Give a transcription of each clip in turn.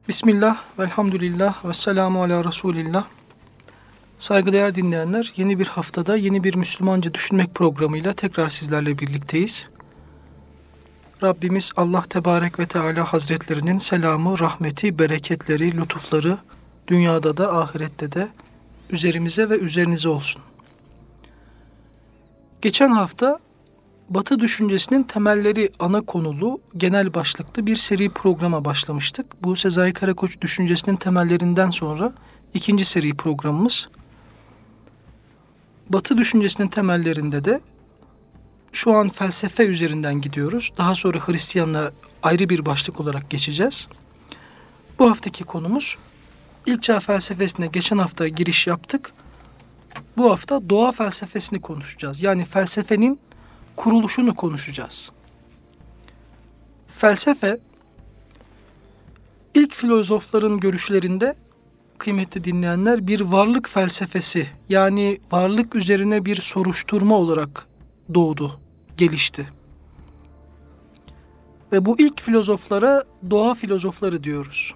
Bismillah, velhamdülillah, ve selamu ala Resulillah. Saygıdeğer dinleyenler, yeni bir haftada yeni bir Müslümanca Düşünmek programıyla tekrar sizlerle birlikteyiz. Rabbimiz Allah Tebarek ve Teala Hazretlerinin selamı, rahmeti, bereketleri, lütufları dünyada da ahirette de üzerimize ve üzerinize olsun. Geçen hafta Batı düşüncesinin temelleri ana konulu genel başlıklı bir seri programa başlamıştık. Bu Sezai Karakoç düşüncesinin temellerinden sonra ikinci seri programımız. Batı düşüncesinin temellerinde de şu an felsefe üzerinden gidiyoruz. Daha sonra Hristiyanlığa ayrı bir başlık olarak geçeceğiz. Bu haftaki konumuz ilk çağ felsefesine geçen hafta giriş yaptık. Bu hafta doğa felsefesini konuşacağız. Yani felsefenin kuruluşunu konuşacağız. Felsefe, ilk filozofların görüşlerinde kıymetli dinleyenler bir varlık felsefesi, yani varlık üzerine bir soruşturma olarak doğdu, gelişti. Ve bu ilk filozoflara doğa filozofları diyoruz.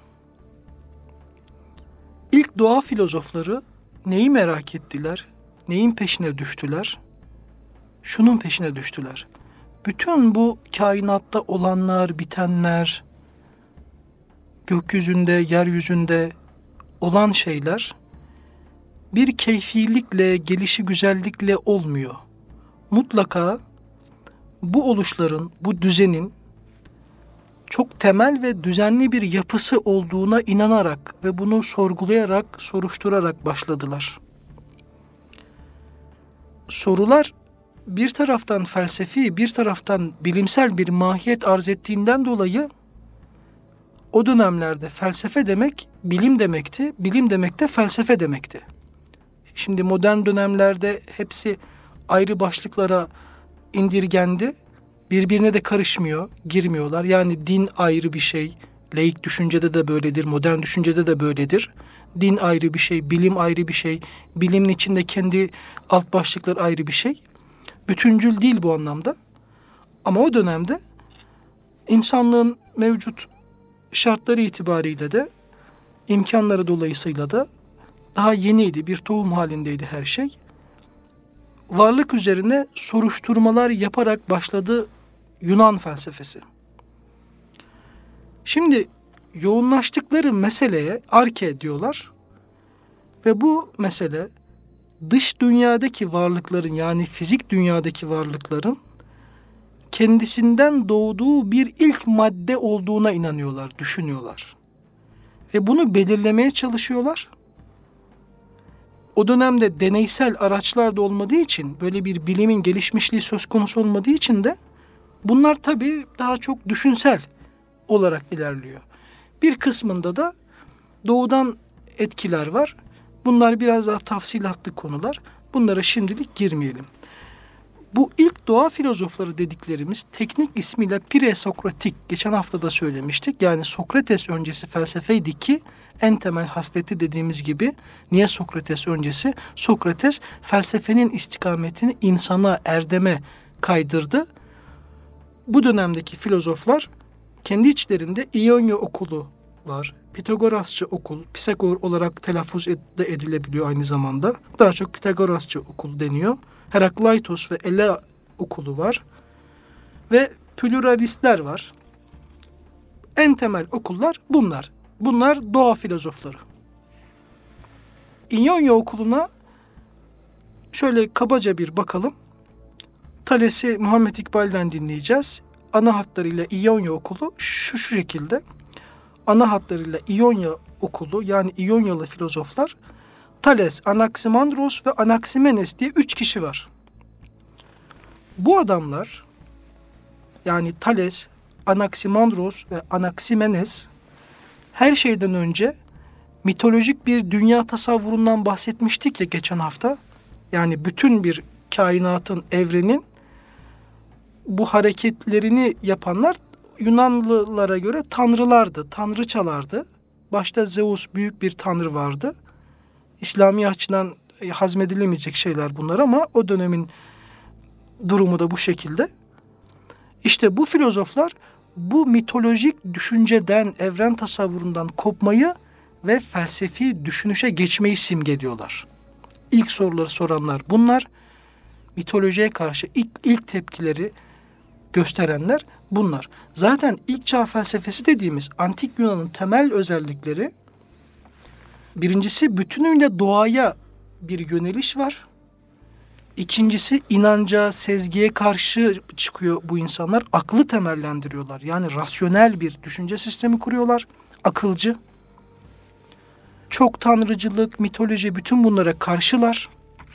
İlk doğa filozofları neyi merak ettiler, neyin peşine düştüler? Şunun peşine düştüler. Bütün bu kainatta olanlar, bitenler, gökyüzünde, yeryüzünde olan şeyler bir keyfilikle, gelişi güzellikle olmuyor. Mutlaka bu oluşların, bu düzenin çok temel ve düzenli bir yapısı olduğuna inanarak ve bunu sorgulayarak, soruşturarak başladılar. Sorular bir taraftan felsefi, bir taraftan bilimsel bir mahiyet arz ettiğinden dolayı o dönemlerde felsefe demek bilim demekti, bilim demek de felsefe demekti. Şimdi modern dönemlerde hepsi ayrı başlıklara indirgendi, birbirine de karışmıyor, girmiyorlar. Yani din ayrı bir şey, laik düşüncede de böyledir, modern düşüncede de böyledir. Din ayrı bir şey, bilim ayrı bir şey, bilimin içinde kendi alt başlıkları ayrı bir şey. Bütüncül değil bu anlamda. Ama o dönemde insanlığın mevcut şartları itibariyle de imkanları dolayısıyla da daha yeniydi, bir tohum halindeydi her şey. Varlık üzerine soruşturmalar yaparak başladı Yunan felsefesi. Şimdi yoğunlaştıkları meseleye arke diyorlar ve bu mesele dış dünyadaki varlıkların, yani fizik dünyadaki varlıkların kendisinden doğduğu bir ilk madde olduğuna inanıyorlar, düşünüyorlar. Ve bunu belirlemeye çalışıyorlar. O dönemde deneysel araçlar da olmadığı için, böyle bir bilimin gelişmişliği söz konusu olmadığı için de bunlar tabii daha çok düşünsel olarak ilerliyor. Bir kısmında da doğudan etkiler var. Bunlar biraz daha tafsilatlı konular. Bunlara şimdilik girmeyelim. Bu ilk doğa filozofları dediklerimiz teknik ismiyle pre-Sokratik, geçen hafta da söylemiştik. Yani Sokrates öncesi felsefeydi ki en temel hasleti dediğimiz gibi. Niye Sokrates öncesi? Sokrates felsefenin istikametini insana, erdeme kaydırdı. Bu dönemdeki filozoflar kendi içlerinde İonya okulu var. Pitagorasçı okul, Pisagor olarak telaffuz edilebiliyor aynı zamanda. Daha çok Pitagorasçı okul deniyor. Herakleitos ve Elea okulu var. Ve pluralistler var. En temel okullar bunlar. Bunlar doğa filozofları. İonya okuluna şöyle kabaca bir bakalım. Thales'i Muhammed İkbal'den dinleyeceğiz. Ana hatlarıyla İonya okulu şu şekilde. Ana hatlarıyla İonya okulu, yani İonyalı filozoflar Thales, Anaximandros ve Anaximenes diye 3 kişi var. Bu adamlar, yani Thales, Anaximandros ve Anaximenes, her şeyden önce mitolojik bir dünya tasavvurundan bahsetmiştik ya geçen hafta. Yani bütün bir kainatın, evrenin bu hareketlerini yapanlar Yunanlılara göre tanrılardı, tanrıçalardı. Başta Zeus, büyük bir tanrı vardı. İslami açıdan hazmedilemeyecek şeyler bunlar ama o dönemin durumu da bu şekilde. İşte bu filozoflar bu mitolojik düşünceden, evren tasavvurundan kopmayı ve felsefi düşünüşe geçmeyi simgeliyorlar. İlk soruları soranlar bunlar. Mitolojiye karşı ilk tepkileri gösterenler bunlar. Zaten ilk çağ felsefesi dediğimiz antik Yunan'ın temel özellikleri, birincisi bütünüyle doğaya bir yöneliş var. İkincisi inanca, sezgiye karşı çıkıyor bu insanlar. Aklı temellendiriyorlar. Yani rasyonel bir düşünce sistemi kuruyorlar. Akılcı. Çok tanrıcılık, mitoloji, bütün bunlara karşılar.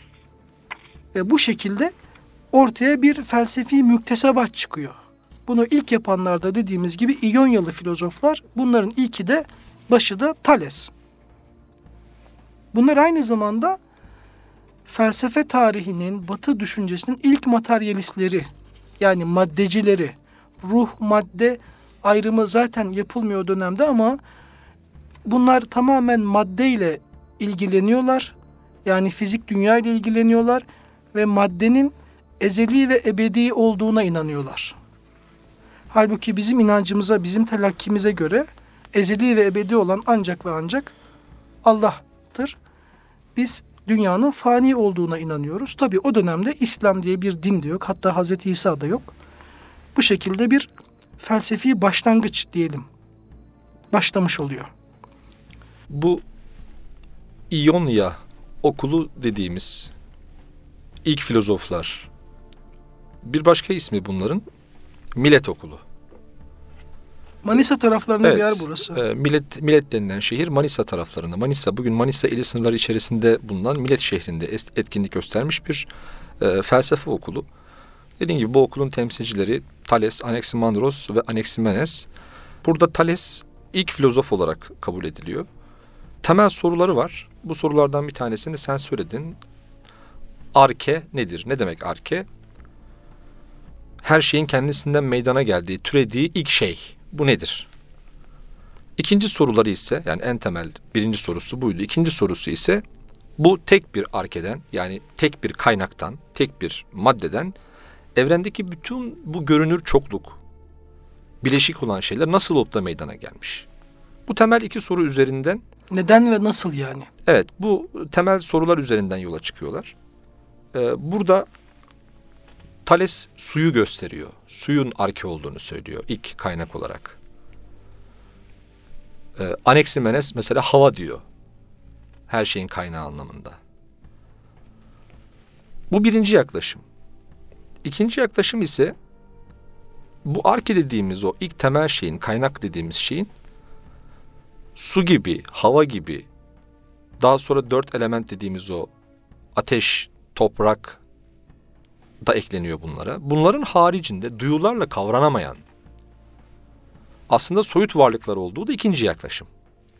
Ve bu şekilde ortaya bir felsefi müktesebat çıkıyor. Bunu ilk yapanlarda dediğimiz gibi İyonyalı filozoflar, bunların ilki de başı da Thales. Bunlar aynı zamanda felsefe tarihinin, Batı düşüncesinin ilk materyalistleri, yani maddecileri. Ruh, madde ayrımı zaten yapılmıyor o dönemde ama bunlar tamamen maddeyle ilgileniyorlar. Yani fizik dünya ile ilgileniyorlar ve maddenin ezeli ve ebedi olduğuna inanıyorlar. Halbuki bizim inancımıza, bizim telakkimize göre ezeli ve ebedi olan ancak ve ancak Allah'tır. Biz dünyanın fani olduğuna inanıyoruz. Tabii o dönemde İslam diye bir din de yok. Hatta Hazreti İsa da yok. Bu şekilde bir felsefi başlangıç diyelim. Başlamış oluyor. Bu İonya okulu dediğimiz ilk filozoflar, bir başka ismi bunların Milet okulu. Manisa taraflarında bir yer burası. Milet denilen şehir Manisa taraflarında. Bugün Manisa ili sınırları içerisinde bulunan Milet şehrinde etkinlik göstermiş bir felsefe okulu. Dediğim gibi bu okulun temsilcileri Thales, Anaximandros ve Anaximenes. Burada Thales ilk filozof olarak kabul ediliyor. Temel soruları var. Bu sorulardan bir tanesini sen söyledin. Arke nedir? Ne demek arke? Her şeyin kendisinden meydana geldiği, türediği ilk şey. Bu nedir? İkinci soruları ise, yani en temel birinci sorusu buydu. İkinci sorusu ise bu tek bir arkeden, yani tek bir kaynaktan, tek bir maddeden evrendeki bütün bu görünür çokluk, bileşik olan şeyler nasıl olup da meydana gelmiş? Bu temel iki soru üzerinden... Neden ve nasıl yani? Evet, bu temel sorular üzerinden yola çıkıyorlar. Burada Thales suyu gösteriyor. Suyun arke olduğunu söylüyor ilk kaynak olarak. Anaximenes mesela hava diyor. Her şeyin kaynağı anlamında. Bu birinci yaklaşım. İkinci yaklaşım ise bu arke dediğimiz o ilk temel şeyin, kaynak dediğimiz şeyin su gibi, hava gibi, daha sonra 4 element dediğimiz o ateş, toprak da ekleniyor bunlara. Bunların haricinde duyularla kavranamayan aslında soyut varlıklar olduğu da ikinci yaklaşım.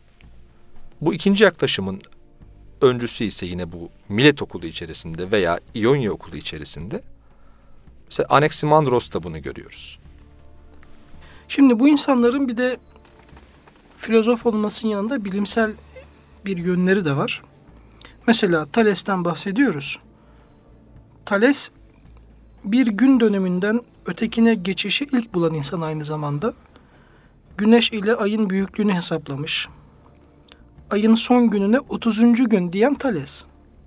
Bu ikinci yaklaşımın öncüsü ise yine bu Milet okulu içerisinde veya İonya okulu içerisinde mesela Anaximandros'ta bunu görüyoruz. Şimdi bu insanların bir de filozof olmasının yanında bilimsel bir yönleri de var. Mesela Thales'ten bahsediyoruz. Thales bir gün dönümünden ötekine geçişi ilk bulan insan aynı zamanda. Güneş ile ayın büyüklüğünü hesaplamış. Ayın son gününe 30. gün diyen Thales.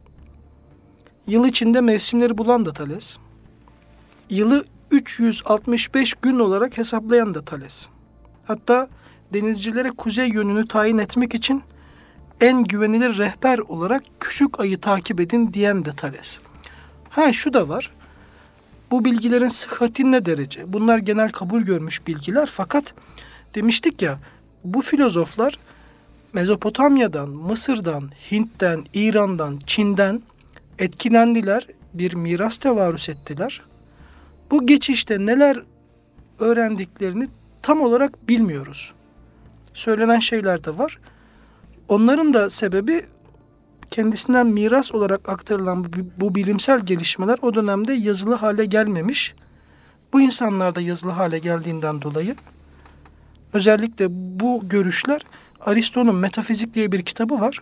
Yıl içinde mevsimleri bulan da Thales. Yılı 365 gün olarak hesaplayan da Thales. Hatta denizcilere kuzey yönünü tayin etmek için en güvenilir rehber olarak küçük ayı takip edin diyen de Thales. Şu da var. Bu bilgilerin sıhhati ne derece? Bunlar genel kabul görmüş bilgiler fakat demiştik ya bu filozoflar Mezopotamya'dan, Mısır'dan, Hint'ten, İran'dan, Çin'den etkilendiler. Bir miras tevarüs ettiler. Bu geçişte neler öğrendiklerini tam olarak bilmiyoruz. Söylenen şeyler de var. Onların da sebebi kendisinden miras olarak aktarılan bu bilimsel gelişmeler o dönemde yazılı hale gelmemiş. Bu insanlar da yazılı hale geldiğinden dolayı özellikle bu görüşler Aristo'nun Metafizik diye bir kitabı var.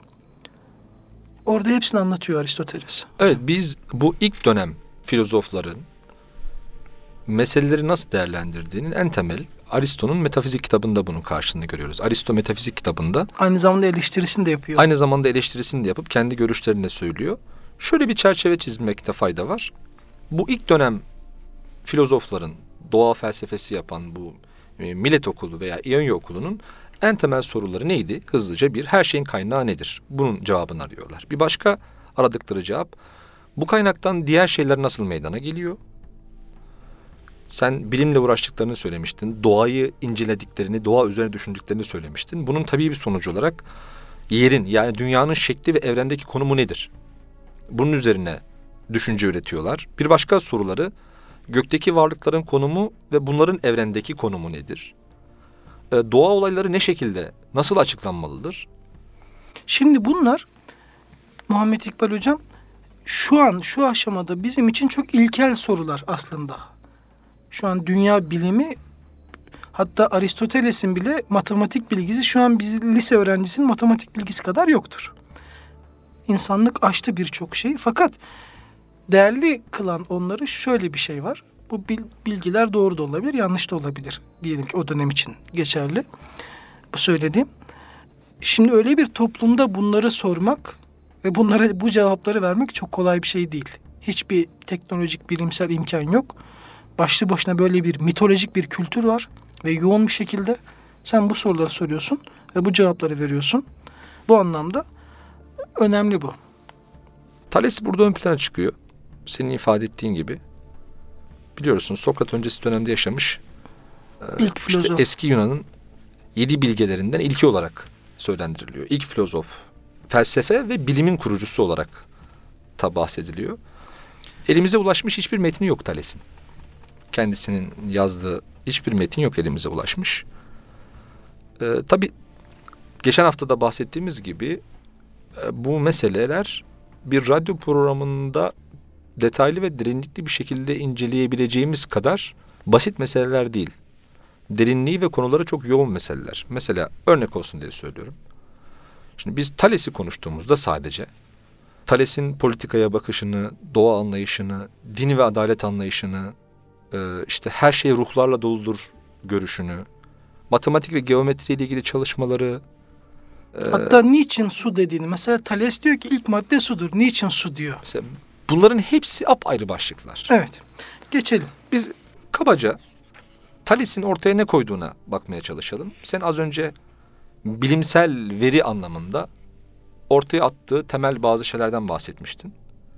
Orada hepsini anlatıyor Aristoteles. Evet, biz bu ilk dönem filozofların meseleleri nasıl değerlendirdiğinin en temel Aristo'nun metafizik kitabında bunun karşılığını görüyoruz. Aristo metafizik kitabında Aynı zamanda eleştirisini de yapıyor. aynı zamanda eleştirisini de yapıp kendi görüşlerini de söylüyor. Şöyle bir çerçeve çizmekte fayda var. Bu ilk dönem filozofların doğa felsefesi yapan bu Millet Okulu veya İonya Okulu'nun en temel soruları neydi? Hızlıca bir, her şeyin kaynağı nedir? Bunun cevabını arıyorlar. Bir başka aradıkları cevap, bu kaynaktan diğer şeyler nasıl meydana geliyor? Sen bilimle uğraştıklarını söylemiştin. Doğayı incelediklerini, doğa üzerine düşündüklerini söylemiştin. Bunun tabii bir sonucu olarak yerin, yani dünyanın şekli ve evrendeki konumu nedir? Bunun üzerine düşünce üretiyorlar. Bir başka soruları, gökteki varlıkların konumu ve bunların evrendeki konumu nedir? Doğa olayları ne şekilde, nasıl açıklanmalıdır? Şimdi bunlar Muhammed İkbal Hocam şu aşamada bizim için çok ilkel sorular aslında. Şu an dünya bilimi, hatta Aristoteles'in bile matematik bilgisi şu an bizim lise öğrencisinin matematik bilgisi kadar yoktur. İnsanlık aştı birçok şeyi, fakat değerli kılan onları şöyle bir şey var. Bu bilgiler doğru da olabilir, yanlış da olabilir. Diyelim ki o dönem için geçerli bu söylediğim. Şimdi öyle bir toplumda bunları sormak ve bunlara bu cevapları vermek çok kolay bir şey değil. Hiçbir teknolojik, bilimsel imkan yok. Başlı başına böyle bir mitolojik bir kültür var ve yoğun bir şekilde sen bu soruları soruyorsun ve bu cevapları veriyorsun. Bu anlamda önemli bu. Thales burada ön plana çıkıyor. Senin ifade ettiğin gibi. Biliyorsun Sokrat öncesi dönemde yaşamış. İlk filozof. Eski Yunan'ın 7 bilgelerinden ilki olarak söylendiriliyor. İlk filozof, felsefe ve bilimin kurucusu olarak da bahsediliyor. Elimize ulaşmış hiçbir metni yok Thales'in. Kendisinin yazdığı hiçbir metin yok elimize ulaşmış. Tabii geçen hafta da bahsettiğimiz gibi bu meseleler bir radyo programında detaylı ve derinlikli bir şekilde inceleyebileceğimiz kadar basit meseleler değil. Derinliği ve konuları çok yoğun meseleler. Mesela örnek olsun diye söylüyorum. Şimdi biz Thales'i konuştuğumuzda sadece Thales'in politikaya bakışını, doğa anlayışını, din ve adalet anlayışını, işte her şey ruhlarla doludur görüşünü, matematik ve geometri ile ilgili çalışmaları. Hatta niçin su dediğini, mesela Thales diyor ki ilk madde sudur. Niçin su diyor. Mesela bunların hepsi apayrı başlıklar. Evet. Geçelim. Biz kabaca Thales'in ortaya ne koyduğuna bakmaya çalışalım. Sen az önce bilimsel veri anlamında ortaya attığı temel bazı şeylerden bahsetmiştin.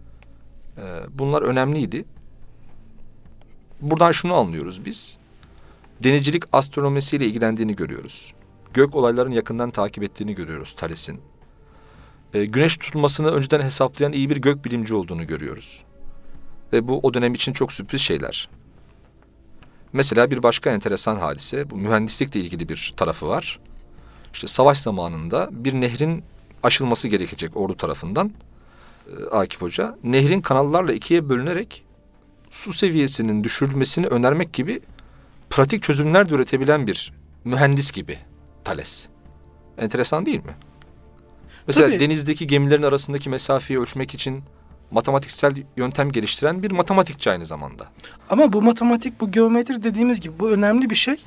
Bunlar önemliydi. Buradan şunu anlıyoruz biz. Denizcilik astronomisiyle ilgilendiğini görüyoruz. Gök olaylarını yakından takip ettiğini görüyoruz Thales'in. Güneş tutulmasını önceden hesaplayan iyi bir gök bilimci olduğunu görüyoruz. Ve bu o dönem için çok sürpriz şeyler. Mesela bir başka enteresan hadise, bu mühendislikle ilgili bir tarafı var. İşte savaş zamanında bir nehrin aşılması gerekecek ordu tarafından. Akif Hoca, nehrin kanallarla ikiye bölünerek su seviyesinin düşürülmesini önermek gibi pratik çözümler de üretebilen bir mühendis gibi Thales. Enteresan değil mi? Mesela Tabii. denizdeki gemilerin arasındaki mesafeyi ölçmek için matematiksel yöntem geliştiren bir matematikçi aynı zamanda. Ama bu matematik, bu geometri dediğimiz gibi bu önemli bir şey.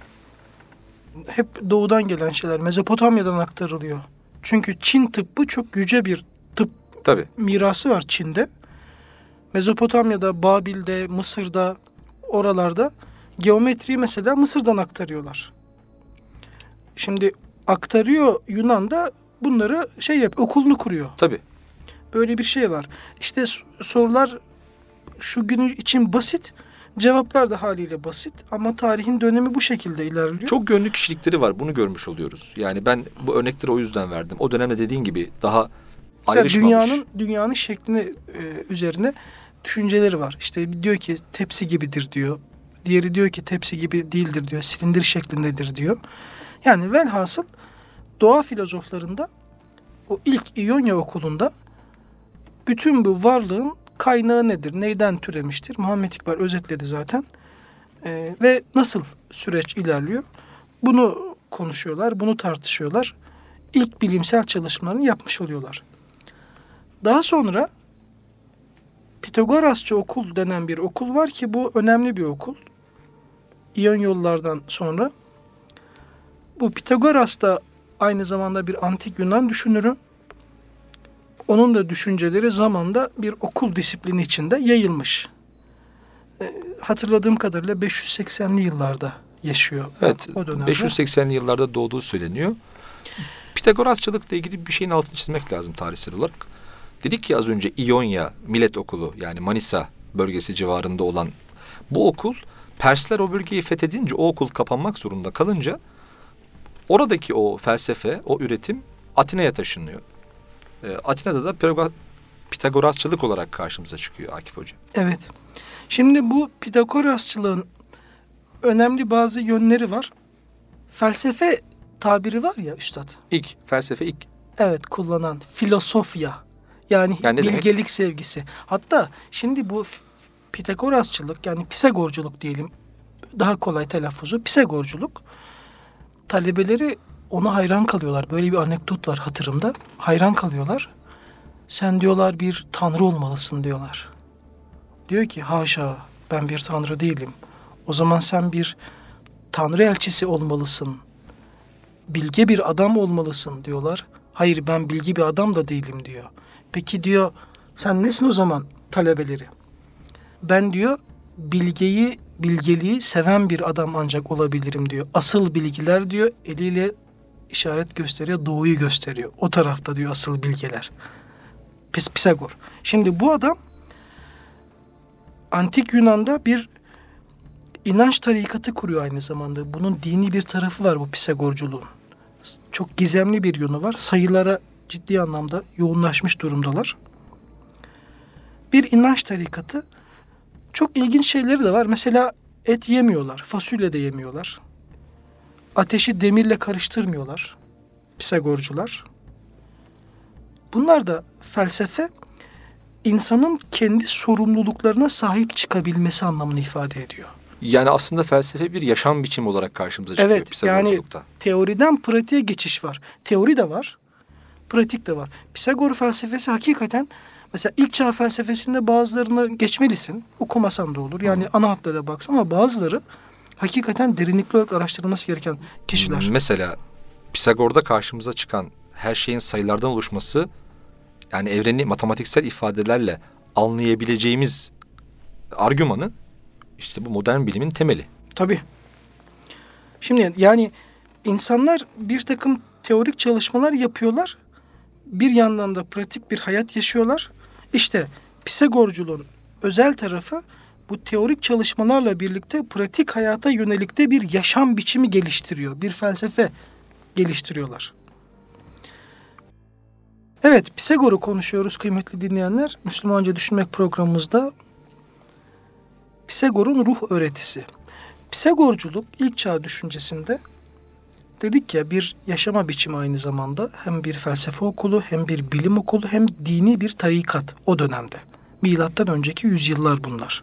Hep doğudan gelen şeyler, Mezopotamya'dan aktarılıyor. Çünkü Çin tıbbı çok yüce bir tıp Tabii. mirası var Çin'de. Mezopotamya'da, Babil'de, Mısır'da, oralarda geometriyi mesela Mısır'dan aktarıyorlar. Şimdi aktarıyor, Yunan'da bunları okulunu kuruyor. Tabii. Böyle bir şey var. İşte sorular şu günü için basit, cevaplar da haliyle basit ama tarihin dönemi bu şekilde ilerliyor. Çok yönlü kişilikleri var. Bunu görmüş oluyoruz. Yani ben bu örnekleri o yüzden verdim. O dönemde dediğin gibi daha mesela ayrışmamış. dünyanın şeklini üzerine düşünceleri var. İşte diyor ki tepsi gibidir diyor. Diğeri diyor ki tepsi gibi değildir diyor. Silindir şeklindedir diyor. Yani velhasıl doğa filozoflarında o ilk İonya okulunda bütün bu varlığın kaynağı nedir? Neyden türemiştir? Muhammed İkbal özetledi zaten. Ve nasıl süreç ilerliyor? Bunu konuşuyorlar, bunu tartışıyorlar. İlk bilimsel çalışmalarını yapmış oluyorlar. Daha sonra Pitagorasçı okul denen bir okul var ki bu önemli bir okul. İyon yollardan sonra bu Pitagoras da aynı zamanda bir antik Yunan düşünürü. Onun da düşünceleri zamanda bir okul disiplini içinde yayılmış. Hatırladığım kadarıyla 580'li yıllarda yaşıyor. Evet, o dönemde. 580'li yıllarda doğduğu söyleniyor. Pitagorasçılıkla ilgili bir şeyin altını çizmek lazım tarihsel olarak. Dedik ki az önce İonya Millet Okulu, yani Manisa bölgesi civarında olan bu okul, Persler o bölgeyi fethedince o okul kapanmak zorunda kalınca oradaki o felsefe, o üretim Atina'ya taşınıyor. Atina'da da Pitagorasçılık olarak karşımıza çıkıyor Akif Hoca. Evet. Şimdi bu Pitagorasçılığın önemli bazı yönleri var. Felsefe tabiri var ya üstad. Felsefe ilk. Evet, kullanan filosofya. Yani bilgelik demek? Sevgisi. Hatta şimdi bu Pitagorasçılık, yani Pisagorculuk diyelim, daha kolay telaffuzu, Pisagorculuk, talebeleri ona hayran kalıyorlar. Böyle bir anekdot var hatırımda. Hayran kalıyorlar. Sen diyorlar bir tanrı olmalısın diyorlar. Diyor ki haşa, ben bir tanrı değilim. O zaman sen bir tanrı elçisi olmalısın. Bilge bir adam olmalısın diyorlar. Hayır, ben bilgi bir adam da değilim diyor. Peki diyor, sen nesin o zaman talebeleri? Ben diyor bilgeliği seven bir adam ancak olabilirim diyor. Asıl bilgiler diyor, eliyle işaret gösteriyor, doğuyu gösteriyor. O tarafta diyor asıl bilgeler. Pisagor. Şimdi bu adam antik Yunan'da bir inanç tarikatı kuruyor aynı zamanda. Bunun dini bir tarafı var bu Pisagorculuğun. Çok gizemli bir yönü var. Sayılara ciddi anlamda yoğunlaşmış durumdalar. Bir inanç tarikatı. Çok ilginç şeyleri de var. Mesela et yemiyorlar, fasulye de yemiyorlar. Ateşi demirle karıştırmıyorlar Pisagorcular. Bunlar da felsefe, insanın kendi sorumluluklarına sahip çıkabilmesi anlamını ifade ediyor. Yani aslında felsefe bir yaşam biçimi olarak karşımıza çıkıyor Pisagorculukta. Yani teoriden pratiğe geçiş var. Teori de var, pratik de var. Pisagor felsefesi hakikaten, mesela ilk çağ felsefesinde bazılarını geçmelisin. Okumasan da olur. Yani ana hatlara baksan, ama bazıları hakikaten derinlikli olarak araştırılması gereken kişiler. Mesela Pisagor'da karşımıza çıkan her şeyin sayılardan oluşması, yani evreni matematiksel ifadelerle anlayabileceğimiz argümanı, işte bu modern bilimin temeli. Tabii. Şimdi yani insanlar bir takım teorik çalışmalar yapıyorlar. Bir yandan da pratik bir hayat yaşıyorlar. İşte Pisagorculuğun özel tarafı, bu teorik çalışmalarla birlikte pratik hayata yönelik de bir yaşam biçimi geliştiriyor. Bir felsefe geliştiriyorlar. Evet, Pisagor'u konuşuyoruz kıymetli dinleyenler. Müslümanca Düşünmek programımızda Pisagor'un ruh öğretisi. Pisagorculuk ilk çağ düşüncesinde, dedik ya, bir yaşama biçimi aynı zamanda. Hem bir felsefe okulu, hem bir bilim okulu, hem dini bir tarikat o dönemde. Milattan önceki yüzyıllar bunlar.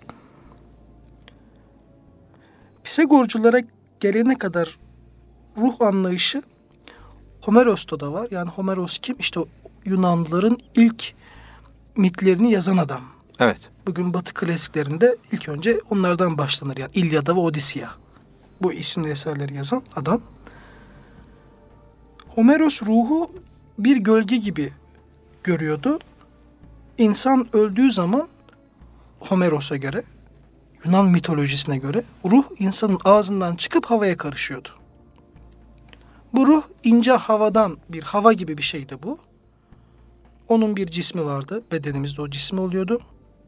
Pisagorculara gelene kadar ruh anlayışı Homeros'ta da var. Yani Homeros kim? İşte Yunanlıların ilk mitlerini yazan adam. Evet. Bugün Batı klasiklerinde ilk önce onlardan başlanır. Yani İlyada ve Odisya. Bu isimli eserleri yazan adam. Homeros ruhu bir gölge gibi görüyordu. İnsan öldüğü zaman Homeros'a göre, Yunan mitolojisine göre ruh insanın ağzından çıkıp havaya karışıyordu. Bu ruh ince havadan, bir hava gibi bir şeydi bu. Onun bir cismi vardı. Bedenimizde o cismi oluyordu.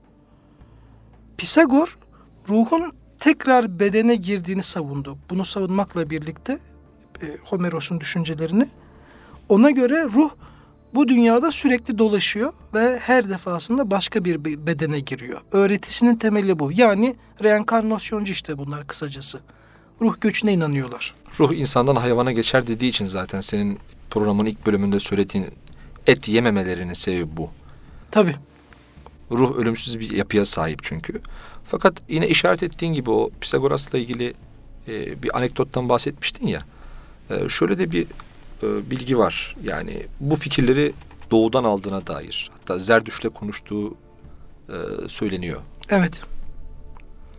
Pisagor ruhun tekrar bedene girdiğini savundu. Bunu savunmakla birlikte Homeros'un düşüncelerini, ona göre ruh bu dünyada sürekli dolaşıyor ve her defasında başka bir bedene giriyor. Öğretisinin temeli bu. Yani reenkarnasyoncu işte bunlar kısacası. Ruh göçüne inanıyorlar. Ruh insandan hayvana geçer dediği için zaten senin programın ilk bölümünde söylediğin et yememelerinin sebebi bu. Tabii. Ruh ölümsüz bir yapıya sahip çünkü. Fakat yine işaret ettiğin gibi o Pisagoras'la ilgili bir anekdottan bahsetmiştin ya. Şöyle de bir bilgi var. Yani bu fikirleri doğudan aldığına dair. Hatta Zerdüşt'le konuştuğu söyleniyor. Evet.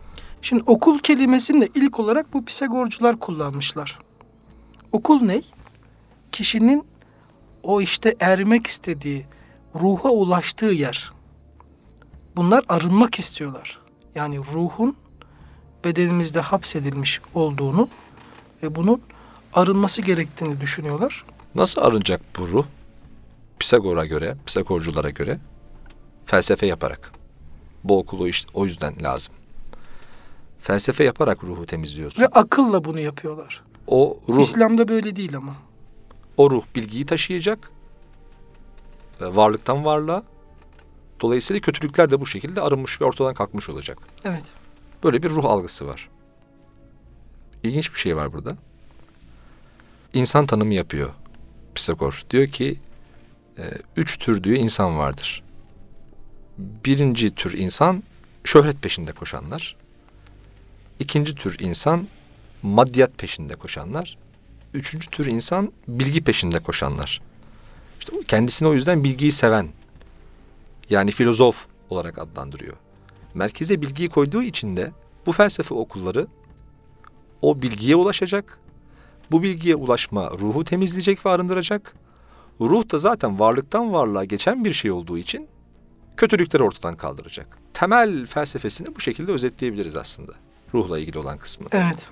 Şimdi okul kelimesini de ilk olarak bu Pisagorcular kullanmışlar. Okul ne? Kişinin o işte ermek istediği, ruha ulaştığı yer. Bunlar arınmak istiyorlar. Yani ruhun bedenimizde hapsedilmiş olduğunu ve bunun arınması gerektiğini düşünüyorlar. Nasıl arınacak bu ruh? Pisagor'a göre, Pisagorculara göre felsefe yaparak. Bu okulu işte o yüzden lazım. Felsefe yaparak ruhu temizliyorsun. Ve akılla bunu yapıyorlar. O ruh, İslam'da böyle değil ama. o ruh bilgiyi taşıyacak. Varlıktan varlığa. Dolayısıyla kötülükler de bu şekilde arınmış ve ortadan kalkmış olacak. Evet. Böyle bir ruh algısı var. İlginç bir şey var burada. İnsan tanımı yapıyor Pisagor. Diyor ki 3 tür diyor insan vardır. Birinci tür insan şöhret peşinde koşanlar. İkinci tür insan maddiyat peşinde koşanlar. Üçüncü tür insan bilgi peşinde koşanlar. İşte kendisini o yüzden bilgiyi seven, yani filozof olarak adlandırıyor. Merkeze bilgiyi koyduğu için de bu felsefe okulları o bilgiye ulaşacak. Bu bilgiye ulaşma ruhu temizleyecek ve arındıracak. Ruh da zaten varlıktan varlığa geçen bir şey olduğu için kötülükleri ortadan kaldıracak. Temel felsefesini bu şekilde özetleyebiliriz aslında. Ruhla ilgili olan kısmı. Evet.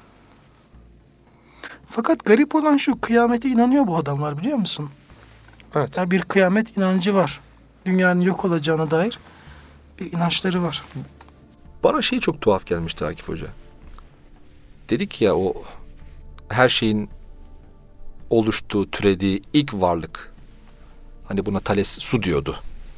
Fakat garip olan şu, kıyamete inanıyor bu adamlar, biliyor musun? Evet. Yani bir kıyamet inancı var. Dünyanın yok olacağına dair bir inançları var. Bana şey çok tuhaf gelmişti Akif Hoca. Dedik ya, o her şeyin oluştuğu, türediği ilk varlık. Hani buna Thales su diyordu.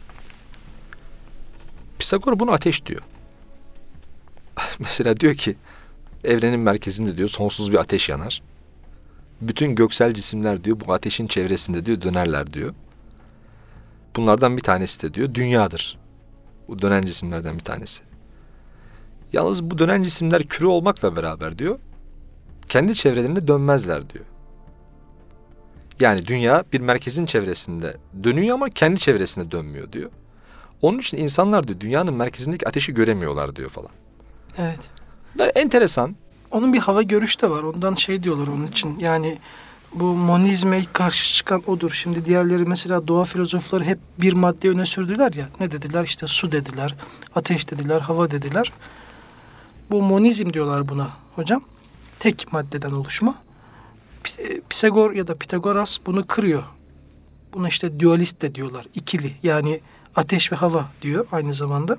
Pisagor bunu ateş diyor. Mesela diyor ki evrenin merkezinde diyor sonsuz bir ateş yanar. Bütün göksel cisimler diyor bu ateşin çevresinde diyor dönerler diyor. Bunlardan bir tanesi de diyor dünyadır. Bu dönen cisimlerden bir tanesi. Yalnız bu dönen cisimler küre olmakla beraber diyor kendi çevrelerine dönmezler diyor. Yani dünya bir merkezin çevresinde dönüyor ama kendi çevresine dönmüyor diyor. Onun için insanlar diyor dünyanın merkezindeki ateşi göremiyorlar diyor falan. Evet. Bunlar enteresan. Onun bir hava görüş de var. Ondan şey diyorlar onun için. Yani bu monizme ilk karşı çıkan odur. Şimdi diğerleri, mesela doğa filozofları hep bir madde öne sürdüler ya. Ne dediler? İşte su dediler, ateş dediler, hava dediler. Bu monizm diyorlar buna hocam. Tek maddeden oluşma. Pisagor ya da Pitagoras bunu kırıyor. Buna işte dualist de diyorlar. İkili, yani ateş ve hava diyor aynı zamanda.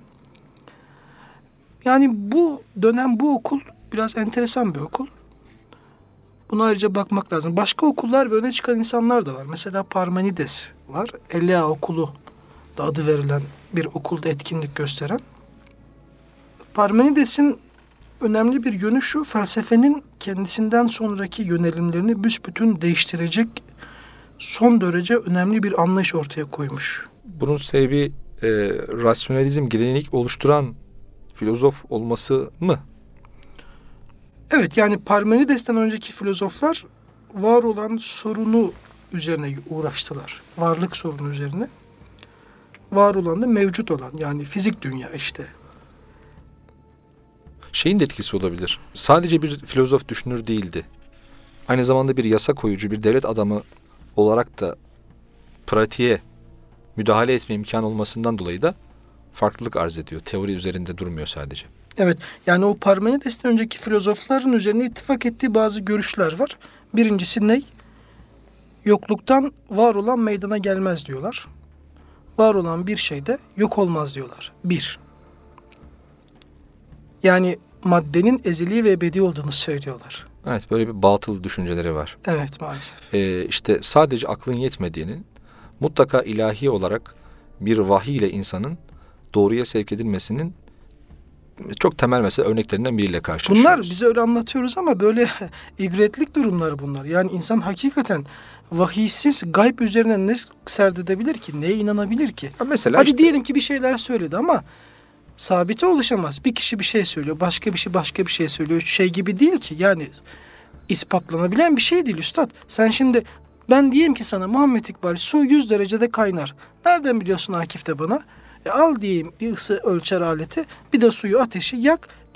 Yani bu dönem, bu okul biraz enteresan bir okul. Buna ayrıca bakmak lazım. Başka okullar ve öne çıkan insanlar da var. Mesela Parmenides var. Elea okulu da adı verilen bir okulda etkinlik gösteren. Parmenides'in önemli bir yönü şu: felsefenin kendisinden sonraki yönelimlerini büsbütün değiştirecek son derece önemli bir anlayış ortaya koymuş. Bunun sebebi rasyonalizm geleneğini oluşturan filozof olması mı? Evet, yani Parmenides'ten önceki filozoflar var olan sorunu üzerine uğraştılar. Varlık sorunu üzerine. Var olan da mevcut olan, yani fizik dünya işte. Şeyin de etkisi olabilir. Sadece bir filozof düşünür değildi. Aynı zamanda bir yasa koyucu, bir devlet adamı olarak da pratiğe müdahale etme imkanı olmasından dolayı da farklılık arz ediyor. Teori üzerinde durmuyor sadece. Evet, yani o Parmenides'ten önceki filozofların üzerine ittifak ettiği bazı görüşler var. Birincisi ne? Yokluktan var olan meydana gelmez diyorlar. Var olan bir şey de yok olmaz diyorlar. Bir. Yani maddenin ezeli ve ebedi olduğunu söylüyorlar. Evet, böyle bir batıl düşünceleri var. Evet, maalesef. İşte sadece aklın yetmediğini, mutlaka ilahi olarak bir vahiy ile insanın doğruya sevk edilmesinin çok temel mesela örneklerinden biriyle karşılaşıyoruz. Bunlar bize öyle anlatıyoruz ama böyle ibretlik durumlar bunlar. Yani insan hakikaten vahiysiz gayb üzerine ne serdedebilir ki? Neye inanabilir ki? Ya mesela hadi işte, diyelim ki bir şeyler söyledi ama sabite ulaşamaz. Bir kişi bir şey söylüyor, başka bir şey söylüyor. Şey gibi değil ki, yani ispatlanabilen bir şey değil üstad. Sen şimdi, ben diyeyim ki sana Muhammed İkbal, su 100 derecede kaynar. Nereden biliyorsun Akif de bana? Al diyeyim bir ısı ölçer aleti, bir de suyu, ateşi yak.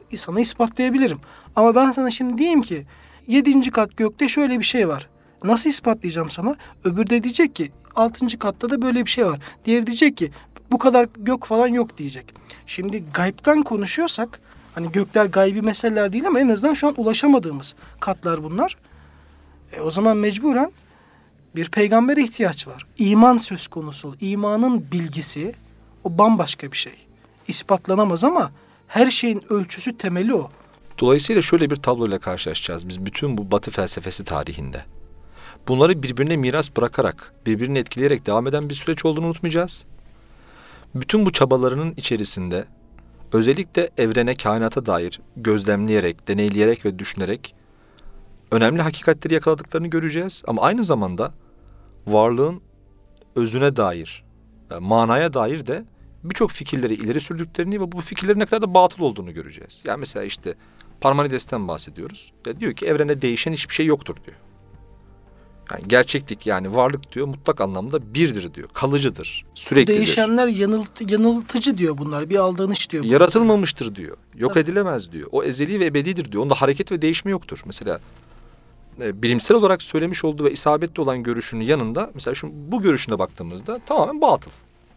sana ispatlayabilirim. Ama ben sana şimdi diyeyim ki 7. kat gökte şöyle bir şey var. Nasıl ispatlayacağım sana? Öbürü de diyecek ki 6. katta da böyle bir şey var. Diğeri diyecek ki bu kadar gök falan yok diyecek. Şimdi gaybtan konuşuyorsak, hani gökler gaybi meseleler değil ama en azından şu an ulaşamadığımız katlar bunlar. O zaman mecburen bir peygambere ihtiyaç var. İman söz konusu. İmanın bilgisi o bambaşka bir şey. İspatlanamaz ama her şeyin ölçüsü, temeli o. Dolayısıyla şöyle bir tabloyla karşılaşacağız biz bütün bu Batı felsefesi tarihinde. Bunları birbirine miras bırakarak, birbirini etkileyerek devam eden bir süreç olduğunu unutmayacağız. Bütün bu çabalarının içerisinde özellikle evrene, kainata dair gözlemleyerek, deneyleyerek ve düşünerek önemli hakikatleri yakaladıklarını göreceğiz. Ama aynı zamanda varlığın özüne dair, manaya dair de birçok fikirleri ileri sürdüklerini ve bu fikirlerin ne kadar da batıl olduğunu göreceğiz. Yani mesela işte Parmenides'ten bahsediyoruz. Diyor ki evrene değişen hiçbir şey yoktur diyor. Yani gerçeklik, yani varlık diyor mutlak anlamda birdir diyor. Kalıcıdır, süreklidir. Değişenler yanıltıcı diyor bunlar. Bir aldanış diyor. Yaratılmamıştır diyor. Yok edilemez diyor. O ezeli ve ebedidir diyor. Onda hareket ve değişme yoktur. Mesela bilimsel olarak söylemiş olduğu ve isabetli olan görüşünün yanında mesela bu görüşüne baktığımızda tamamen batıl.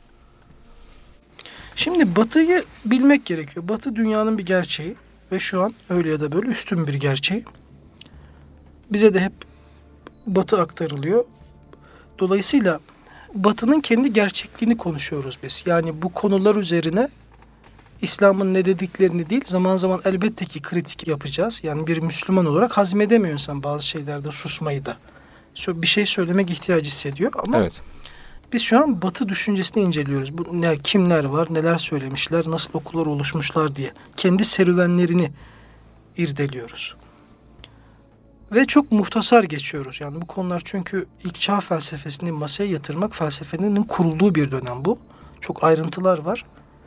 Şimdi Batı'yı bilmek gerekiyor. Batı dünyanın bir gerçeği ve şu an öyle ya da böyle üstün bir gerçeği. Bize de hep Batı aktarılıyor. Dolayısıyla Batı'nın kendi gerçekliğini konuşuyoruz biz. Yani bu konular üzerine İslam'ın ne dediklerini değil, zaman zaman elbette ki kritik yapacağız. Yani bir Müslüman olarak hazmedemiyor insan bazı şeylerde susmayı da. Bir şey söylemek ihtiyacı hissediyor ama evet. Biz şu an Batı düşüncesini inceliyoruz. Kimler var, neler söylemişler, nasıl okullar oluşmuşlar diye. Kendi serüvenlerini irdeliyoruz. Ve çok muhtasar geçiyoruz. Yani bu konular çünkü ilk çağ felsefesini masaya yatırmak, felsefenin kurulduğu bir dönem bu. Çok ayrıntılar var.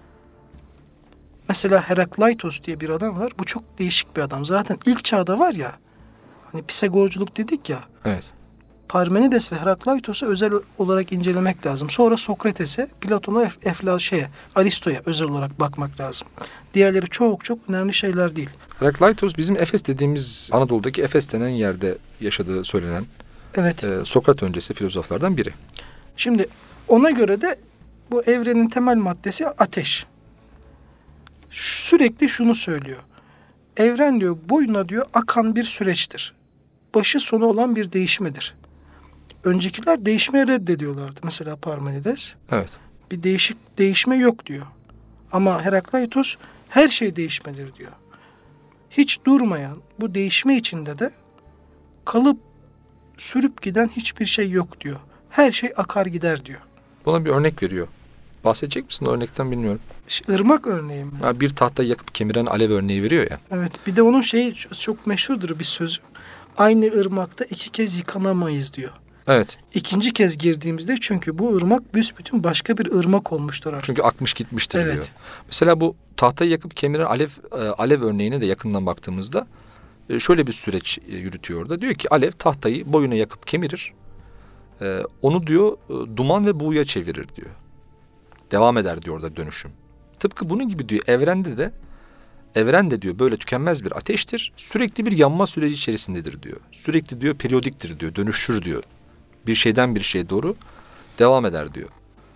Mesela Herakleitos diye bir adam var. Bu çok değişik bir adam. Zaten ilk çağda var ya, hani Pisagorculuk dedik ya. Evet. Parmenides ve Herakleitos'u özel olarak incelemek lazım. Sonra Sokrates'e, Platon'a, Aristo'ya özel olarak bakmak lazım. Diğerleri çok çok önemli şeyler değil. Herakleitos bizim Efes dediğimiz, Anadolu'daki Efes denen yerde yaşadığı söylenen Evet. Sokrat öncesi filozoflardan biri. Şimdi ona göre de bu evrenin temel maddesi ateş. Sürekli şunu söylüyor. Evren diyor boyuna diyor akan bir süreçtir. Başı sonu olan bir değişmedir. Öncekiler değişmeyi reddediyorlardı. Mesela Parmenides. Evet. Bir değişme yok diyor. Ama Herakleitos her şey değişmedir diyor. Hiç durmayan bu değişme içinde de kalıp sürüp giden hiçbir şey yok diyor. Her şey akar gider diyor. Buna bir örnek veriyor. Bahsedecek misin o örnekten bilmiyorum. Irmak örneği mi? Ha, bir tahta yakıp kemiren alev örneği veriyor ya. Evet. Bir de onun şeyi çok meşhurdur bir sözü. Aynı ırmakta 2 kez yıkanamayız diyor. Evet. 2. kez girdiğimizde çünkü bu ırmak büsbütün başka bir ırmak olmuştur artık. Çünkü akmış gitmiştir evet. diyor. Mesela bu tahtayı yakıp kemiren alev örneğine de yakından baktığımızda şöyle bir süreç yürütüyor orada. Diyor ki alev tahtayı boyuna yakıp kemirir. Onu diyor duman ve buğuya çevirir diyor. Devam eder diyor orada dönüşüm. Tıpkı bunun gibi diyor evren de diyor böyle tükenmez bir ateştir. Sürekli bir yanma süreci içerisindedir diyor. Sürekli diyor periyodiktir diyor. Dönüşür diyor. Bir şeyden bir şeye doğru devam eder diyor.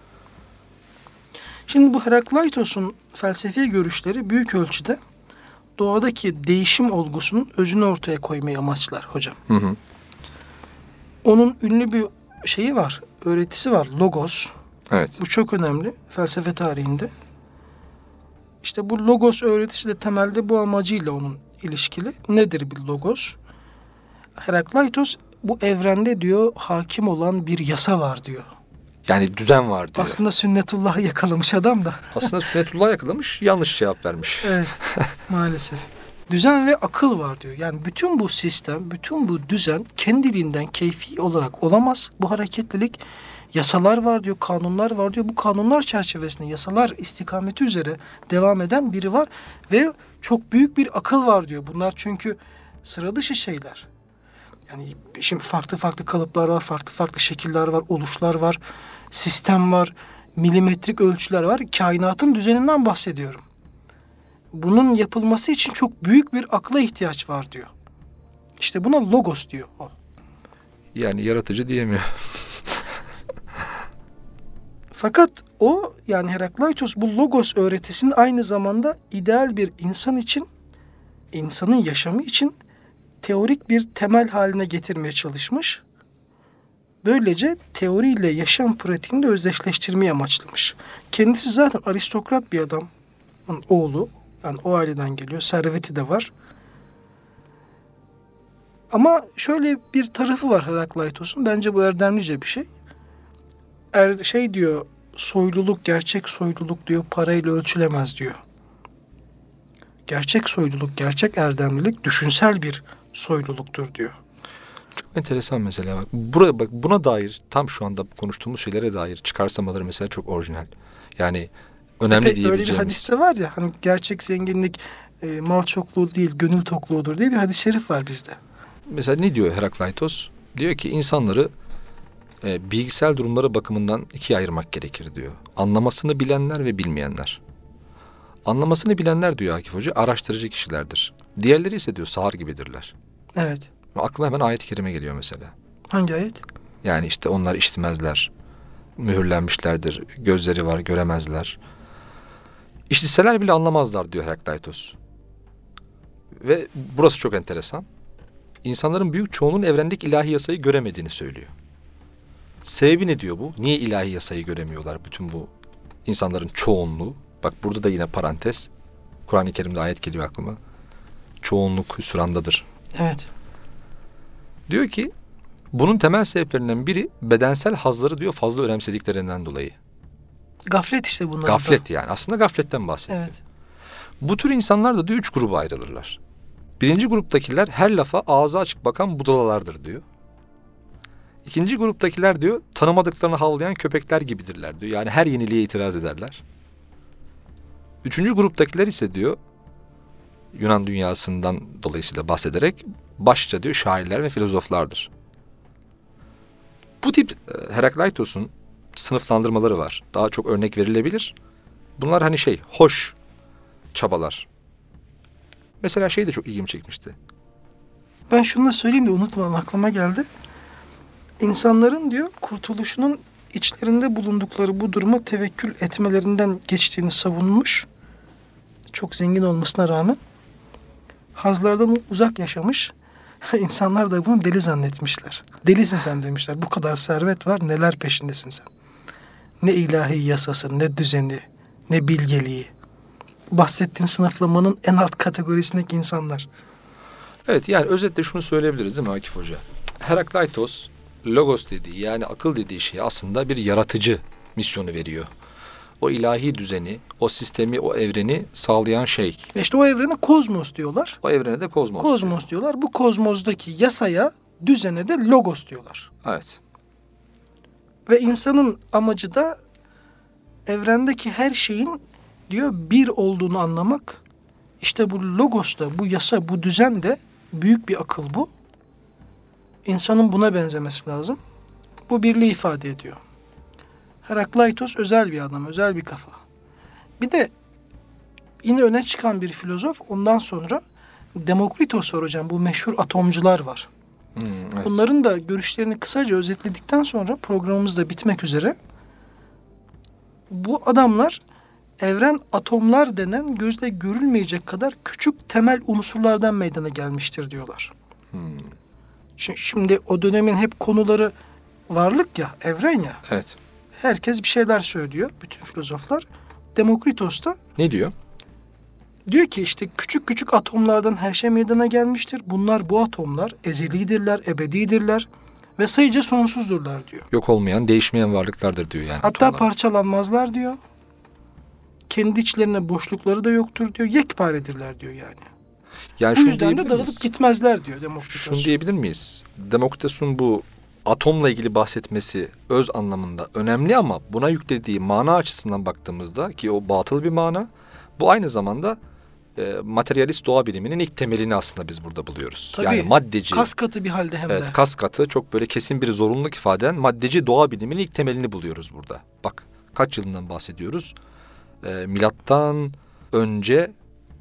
Şimdi bu Herakleitos'un felsefi görüşleri büyük ölçüde doğadaki değişim olgusunun özünü ortaya koymayı amaçlar hocam. Hı hı. Onun ünlü bir şeyi var, öğretisi var, logos. Evet. Bu çok önemli felsefe tarihinde. İşte bu logos öğretisi de temelde bu amacıyla onun ilişkili. Nedir bir logos? Herakleitos bu evrende diyor hakim olan bir yasa var diyor. Yani düzen var diyor. Aslında sünnetullah'ı yakalamış adam da. Aslında sünnetullah'ı yakalamış, yanlış cevap vermiş. Evet, maalesef. Düzen ve akıl var diyor. Yani bütün bu sistem, bütün bu düzen kendiliğinden keyfi olarak olamaz. Bu hareketlilik, yasalar var diyor, kanunlar var diyor. Bu kanunlar çerçevesinde yasalar istikameti üzere devam eden biri var. Ve çok büyük bir akıl var diyor. Bunlar çünkü sıra dışı şeyler. Yani şimdi farklı farklı kalıplar var, farklı farklı şekiller var, oluşlar var, sistem var, milimetrik ölçüler var. Kainatın düzeninden bahsediyorum. bunun yapılması için çok büyük bir akla ihtiyaç var diyor. İşte buna logos diyor o. Yani yaratıcı diyemiyor. Fakat o, yani Herakleitos, bu logos öğretisini aynı zamanda ideal bir insan için, insanın yaşamı için teorik bir temel haline getirmeye çalışmış. Böylece teoriyle yaşam pratiğini de özdeşleştirmeyi amaçlamış. Kendisi zaten aristokrat bir adamın oğlu. Yani o aileden geliyor. Serveti de var. Ama şöyle bir tarafı var Herakleitos'un. Bence bu erdemlice bir şey. Şey diyor, soyluluk, gerçek soyluluk diyor, parayla ölçülemez diyor. Gerçek soyluluk, gerçek erdemlilik düşünsel bir soyluluktur diyor. Çok enteresan mesela bak. Buraya bak, buna dair tam şu anda konuştuğumuz şeylere dair çıkarsamaları mesela çok orijinal. Yani önemli diyebileceğimiz. Öyle bir hadiste var ya, hani gerçek zenginlik mal çokluğu değil, gönül tokluğudur diye bir hadis-i şerif var bizde. Mesela ne diyor Herakleitos? Diyor ki insanları bilgisayar durumları bakımından ikiye ayırmak gerekir diyor. Anlamasını bilenler ve bilmeyenler. Anlamasını bilenler diyor Akif Hoca araştırıcı kişilerdir. Diğerleri ise diyor sağır gibidirler. Evet. Aklıma hemen ayet-i kerime geliyor mesela. Hangi ayet? Yani işte onlar işitmezler, mühürlenmişlerdir, gözleri var göremezler. İşitseler bile anlamazlar diyor Herakleitos. Ve burası çok enteresan. İnsanların büyük çoğunluğun evrendeki ilahi yasayı göremediğini söylüyor. Sebebi ne diyor bu? Niye ilahi yasayı göremiyorlar bütün bu insanların çoğunluğu? Bak burada da yine parantez. Kur'an-ı Kerim'de ayet geliyor aklıma. Çoğunluk hüsrandadır. Evet. Diyor ki bunun temel sebeplerinden biri bedensel hazları diyor fazla önemsediklerinden dolayı. Gaflet işte bunlar. Gaflet yani. Aslında gafletten bahsediyor. Evet. Bu tür insanlar da diyor 3 gruba ayrılırlar. Birinci gruptakiler her lafa ağzı açık bakan budalalardır diyor. İkinci gruptakiler diyor tanımadıklarını havlayan köpekler gibidirler diyor. Yani her yeniliğe itiraz ederler. Üçüncü gruptakiler ise diyor Yunan dünyasından dolayısıyla bahsederek başlıca diyor şairler ve filozoflardır. Bu tip Herakleitos'un sınıflandırmaları var. Daha çok örnek verilebilir. Bunlar hani hoş çabalar. Mesela de çok ilgimi çekmişti. Ben şunu da söyleyeyim de unutmadan aklıma geldi. İnsanların diyor kurtuluşunun içlerinde bulundukları bu duruma tevekkül etmelerinden geçtiğini savunmuş. Çok zengin olmasına rağmen hazlardan uzak yaşamış. İnsanlar da bunu deli zannetmişler. Delisin sen demişler. Bu kadar servet var, neler peşindesin sen. Ne ilahi yasası, ne düzeni, ne bilgeliği. Bahsettiğin sınıflamanın en alt kategorisindeki insanlar. Evet, yani özetle şunu söyleyebiliriz değil mi Akif Hoca? Herakleitos, logos dediği yani akıl dediği şey aslında bir yaratıcı misyonu veriyor. O ilahi düzeni, o sistemi, o evreni sağlayan şey. İşte o evrene kozmos diyorlar. O evrene de kozmos. Kozmos diyorlar. Bu kozmozdaki yasaya, düzene de logos diyorlar. Evet. Ve insanın amacı da evrendeki her şeyin diyor bir olduğunu anlamak. İşte bu logos da, bu yasa, bu düzen de büyük bir akıl bu. İnsanın buna benzemesi lazım. Bu birliği ifade ediyor. Herakleitos özel bir adam, özel bir kafa. Bir de yine öne çıkan bir filozof, ondan sonra Demokritos var hocam. Bu meşhur atomcular var. Evet. Bunların da görüşlerini kısaca özetledikten sonra programımız da bitmek üzere. Bu adamlar evren atomlar denen gözle görülmeyecek kadar küçük temel unsurlardan meydana gelmiştir diyorlar. Şimdi o dönemin hep konuları varlık ya, evren ya. Evet. Herkes bir şeyler söylüyor, bütün filozoflar. Demokritos da Ne diyor? diyor ki işte küçük küçük atomlardan her şey meydana gelmiştir. Bunlar, bu atomlar ezelidirler, ebedidirler ve sayıca sonsuzdurlar diyor. Yok olmayan, değişmeyen varlıklardır diyor yani. Hatta atomlar. parçalanmazlar diyor. Kendi içlerine boşlukları da yoktur diyor. Yekparedirler diyor yani. Yani Bu şunu yüzden de diyebilir dağılıp miyiz? gitmezler diyor Demokritos. Şunu diyebilir miyiz? Demokritos'un bu atomla ilgili bahsetmesi öz anlamında önemli ama buna yüklediği mana açısından baktığımızda ki o batıl bir mana, bu aynı zamanda materyalist doğa biliminin ilk temelini aslında biz burada buluyoruz. Tabii, yani maddeci. kas katı bir halde hem de. Evet, kas katı çok böyle kesin bir zorunluluk ifade eden maddeci doğa biliminin ilk temelini buluyoruz burada. Bak kaç yılından bahsediyoruz? Milattan önce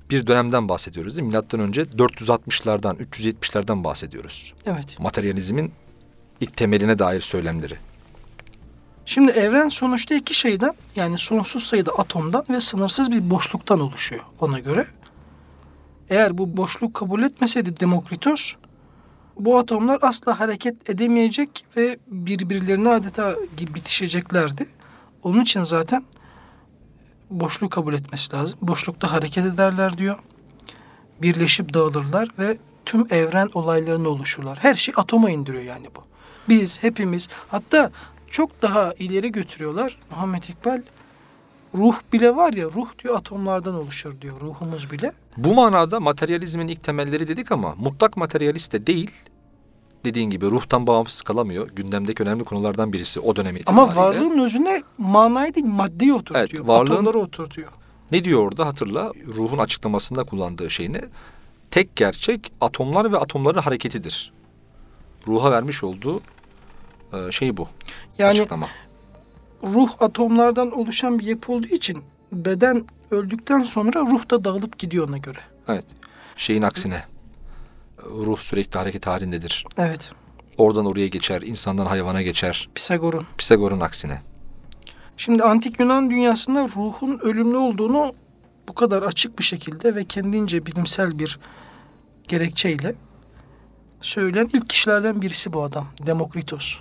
bir dönemden bahsediyoruz değil mi? Milattan önce 460'lardan, 370'lerden bahsediyoruz. Evet. Materyalizmin ilk temeline dair söylemleri. Şimdi evren sonuçta iki şeyden, yani sonsuz sayıda atomdan ve sınırsız bir boşluktan oluşuyor ona göre. Eğer bu boşluk kabul etmeseydi Demokritos, bu atomlar asla hareket edemeyecek ve birbirlerine adeta bitişeceklerdi. Onun için zaten boşluğu kabul etmesi lazım. Boşlukta hareket ederler diyor. Birleşip dağılırlar ve tüm evren olaylarını oluşurlar. Her şey atoma indiriyor yani bu. Biz hepimiz, hatta çok daha ileri götürüyorlar. Muhammed İkbal, ruh bile var ya, ruh diyor atomlardan oluşur diyor, ruhumuz bile. Bu manada materyalizmin ilk temelleri dedik ama mutlak materyalist de değil. Dediğin gibi ruhtan bağımsız kalamıyor. Gündemdeki önemli konulardan birisi o dönem itibariyle. Ama varlığın özüne manayı değil, maddeyi oturtuyor. Evet, varlığın, atomları oturtuyor. ne diyor orada hatırla, ruhun açıklamasında kullandığı şey ne? Tek gerçek atomlar ve atomların hareketidir. Ruha vermiş olduğu şey bu. Yani açıklama. ruh atomlardan oluşan bir yapı olduğu için beden öldükten sonra ruh da dağılıp gidiyor ona göre. Evet. Şeyin aksine ruh sürekli hareket halindedir. Evet. Oradan oraya geçer, insandan hayvana geçer. Pisagor'un. Pisagor'un aksine. Şimdi antik Yunan dünyasında ruhun ölümlü olduğunu bu kadar açık bir şekilde ve kendince bilimsel bir gerekçeyle söyleyen ilk kişilerden birisi bu adam. Demokritos.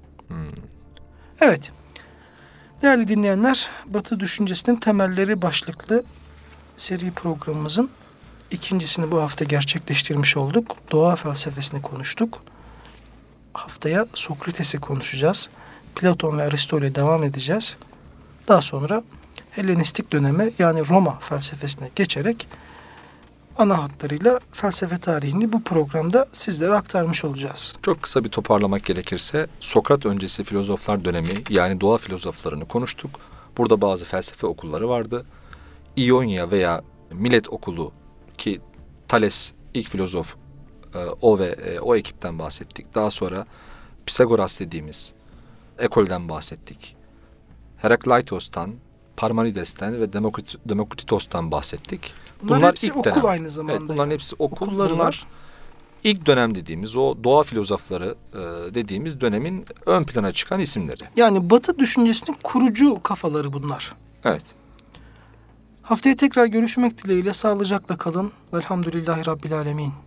Evet. Değerli dinleyenler, Batı düşüncesinin temelleri başlıklı seri programımızın ikincisini bu hafta gerçekleştirmiş olduk. Doğa felsefesini konuştuk. Haftaya Sokrates'i konuşacağız. Platon ve Aristo ile devam edeceğiz. Daha sonra Helenistik döneme, yani Roma felsefesine geçerek ana hatlarıyla felsefe tarihini bu programda sizlere aktarmış olacağız. Çok kısa bir toparlamak gerekirse Sokrat öncesi filozoflar dönemi, yani doğa filozoflarını konuştuk. Burada bazı felsefe okulları vardı. İonya veya Milet okulu, ki Thales ilk filozof, o ve o ekipten bahsettik. Daha sonra Pisagoras dediğimiz ekolden bahsettik. Herakleitos'tan, Parmenides'ten ve Demokritos'tan bahsettik. Bunlar hepsi ilk okul dönem. aynı zamanda. Evet, bunların hepsi okul. Okulları Bunlar var. ilk dönem dediğimiz, o doğa filozofları dediğimiz dönemin ön plana çıkan isimleri. Yani Batı düşüncesinin kurucu kafaları bunlar. Evet. Haftaya tekrar görüşmek dileğiyle sağlıcakla kalın. Velhamdülillahi Rabbil Alemin.